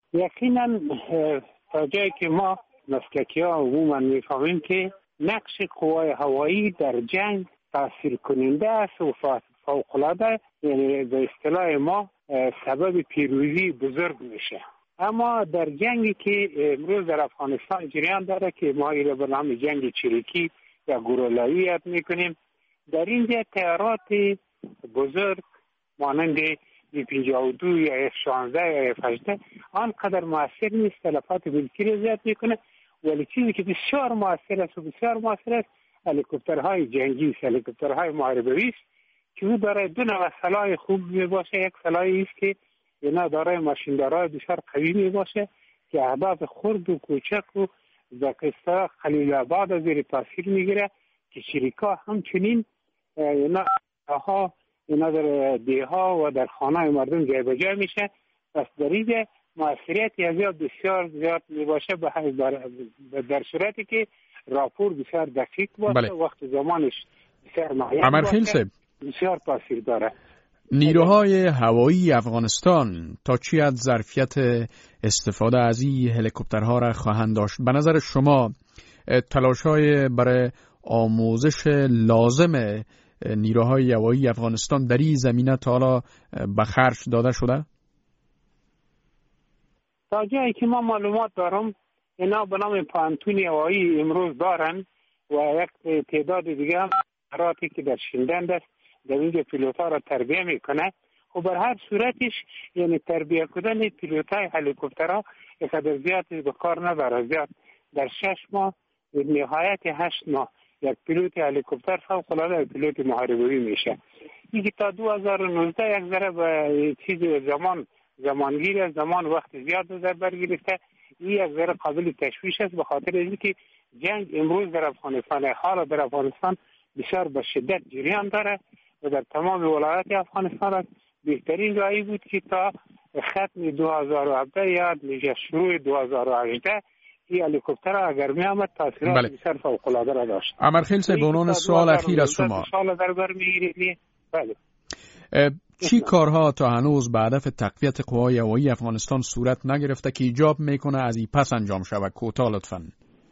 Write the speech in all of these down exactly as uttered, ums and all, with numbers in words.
یقینا تا جایی که ما مسلکی ها عموما میفهمیم که نقش قوای هوایی در جنگ تاثیر کننده است و فوق العاده، یعنی به اصطلاح ما سبب پیروزی بزرگ میشه. اما در جنگی که امروز در افغانستان جریان داره که ما این به نام جنگ چریکی یا گوریلایی یاد میکنیم، در اینجا تیارات بزرگ مانند بی پنجاه و دو یا اف شانزده یا اف هجده آنقدر موثر نیست، تلفات ملکی را زیاد میکنه، ولی چیزی که بسیار موثر است و بسیار موثر است هلیکوپترهای جنگی است، هلیکوپترهای محاربه‌ای است که او دارای دو نوع سلاح خوب می باشه. یک سلاحی است که اینا دارای ماشیندارای بسیار قوی می باشه که اهداف خرد و کوچک و در قصه خلیل آباد از زیر تاثیر میگیره، که شریکا همچنین اینا ها اینا در دیها و در خانه مردم جای بجای میشه. پس در اینجا موثریت یا بسیار زیاد می باشه در صورتی که راپور بسیار دقیق باشه. بله. وقت زمانش بسیار معین باشه، بسیار تاثیر داره. نیروهای هوایی افغانستان تا چی حد ظرفیت استفاده از این هلیکوپترها را خواهند داشت؟ به نظر شما تلاش‌های برای آموزش لازم نیروهای هوایی افغانستان در این زمینه تا حالا به خرج داده شده؟ تا جایی که ما معلومات دارم اینا به نام پانتون هوایی امروز دارن و یک تعداد دیگه هم راتی که در شندند است در اینجا پیلوتا را تربیه میکنه. و بر هر صورتش یعنی تربیه کردن پیلوتای هلیکوپترها اقدر زیاد به کار نبره. زیاد در شش ماه نهایت هشت ماه یک پیلوت هلیکوپتر فوق العاده پیلوت محاربه‌ای میشه. اینکه تا دو هزار و نوزده یک ذره به چیز زمان زمانگیر زمان وقت زیاد در بر گرفته، این یک ذره قابل تشویش است به خاطر اینکه جنگ امروز در افغانستان حالا در افغانستان بسیار به شدت جریان داره و در تمام ولایات افغانستان است. بهترین جایی بود که تا ختم دو هزار و هفده یا میشه شروع دو هزار و هجده این هلیکوپتر اگر می آمد تاثیرات بله. بسیار فوق العاده را داشت. امرخیل صاحب، به عنوان سوال اخیر از شما، سوال در بر میگیرید. بله. چی کارها تا هنوز به هدف تقویت قوای هوایی افغانستان صورت نگرفته که ایجاب میکنه از این پس انجام شود؟ کوتاه لطفاً.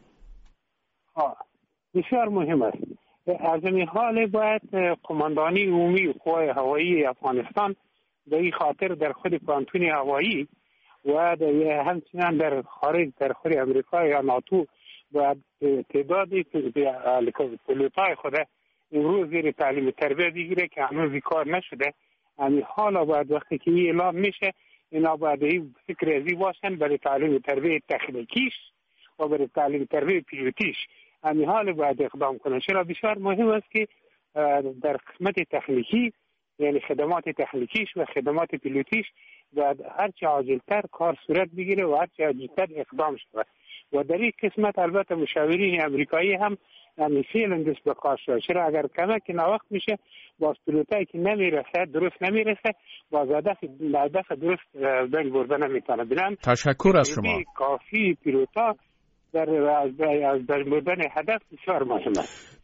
ها بسیار مهم است. از این حال باید قماندانی عمومی قوای هوایی افغانستان به این خاطر در خود پانتون هوایی و در همچنین در خارج در خود امریکا یا ناتو باید تعدادی پیلوتای خود امروز زیر تعلیم تربیه بگیره که هنوز کار نشده. همین حالا باید وقتی که این اعلام میشه اینا باید این فکر ازی باشن برای تعلیم تربیه تکنیکیش و برای تعلیم تربیه پیلوتیش. همین حال باید اقدام کنن. چرا بسیار مهم است که در قسمت تکنیکی یعنی خدمات تکنیکیش و خدمات پیلوتیش باید هرچه عاجلتر کار صورت بگیره و هرچه عاجلتر اقدام شود. و در این قسمت البته مشاورین امریکایی هم یعنی فعلا دست به کار شد. چرا اگر کمک ناوقت میشه باز پیلوتایی که نمیرسه درست نمیرسه باز هدف هدف درست بین برده نمیتونه. بلند تشکر از شما. کافی پیلوتا در از بین بردن هدف بسیار مهم است.